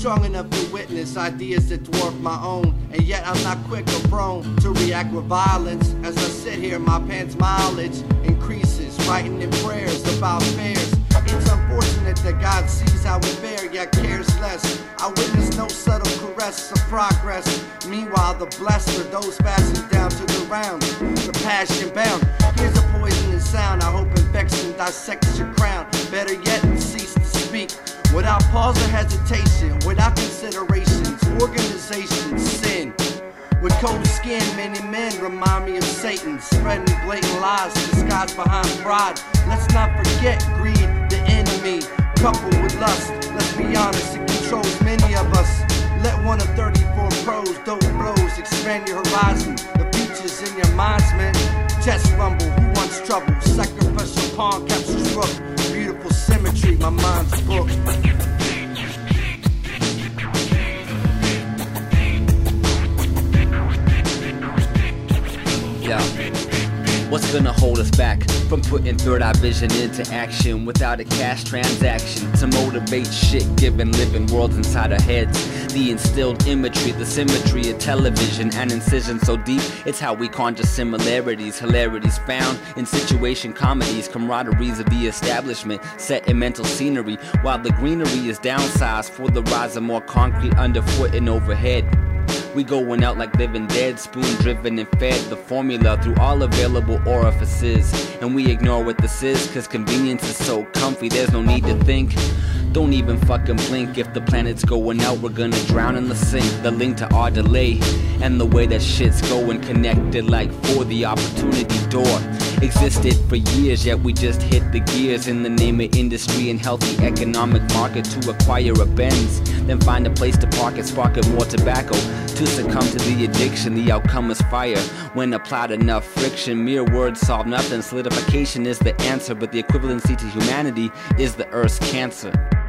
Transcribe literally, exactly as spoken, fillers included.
strong enough to witness ideas that dwarf my own, and yet I'm not quick or prone to react with violence. As I sit here, my pen's mileage increases, writing in prayers about fears. It's unfortunate that God sees how we fare, yet cares less. I witness no subtle caress of progress. Meanwhile, the blessed are those fastened down to the round, the passion bound. Here's a poisonous sound, I hope infection dissects your crown. Better yet, cease to speak without pause or hesitation, without considerations. Organizations sin with cold skin. Many men remind me of Satan, spreading blatant lies disguised behind pride. Let's not forget greed, the enemy, coupled with lust. Let's be honest, it controls many of us. Let one of thirty-four pros, dope blows, expand your horizon. The future's in your minds, man. Chest rumble, who wants trouble? Sacrificial pawn captures rook. Beautiful symmetry, my mind's booked. What's gonna hold us back from putting third eye vision into action without a cash transaction to motivate shit, giving living worlds inside our heads? The instilled imagery, the symmetry of television, and incision so deep, it's how we conjure similarities. Hilarities found in situation comedies, camaraderies of the establishment set in mental scenery, while the greenery is downsized for the rise of more concrete underfoot and overhead. We going out like living dead, spoon driven and fed the formula through all available orifices. And we ignore what this is, cause convenience is so comfy, there's no need to think. Don't even fucking blink. If the planet's going out, we're gonna drown in the sink. The link to our delay and the way that shit's going, connected like for the opportunity door. Existed for years, yet we just hit the gears in the name of industry and healthy economic market to acquire a Benz, then find a place to park it, sparking more tobacco to succumb to the addiction. The outcome is fire when applied enough friction. Mere words solve nothing. Solidification is the answer, but the equivalency to humanity is the Earth's cancer.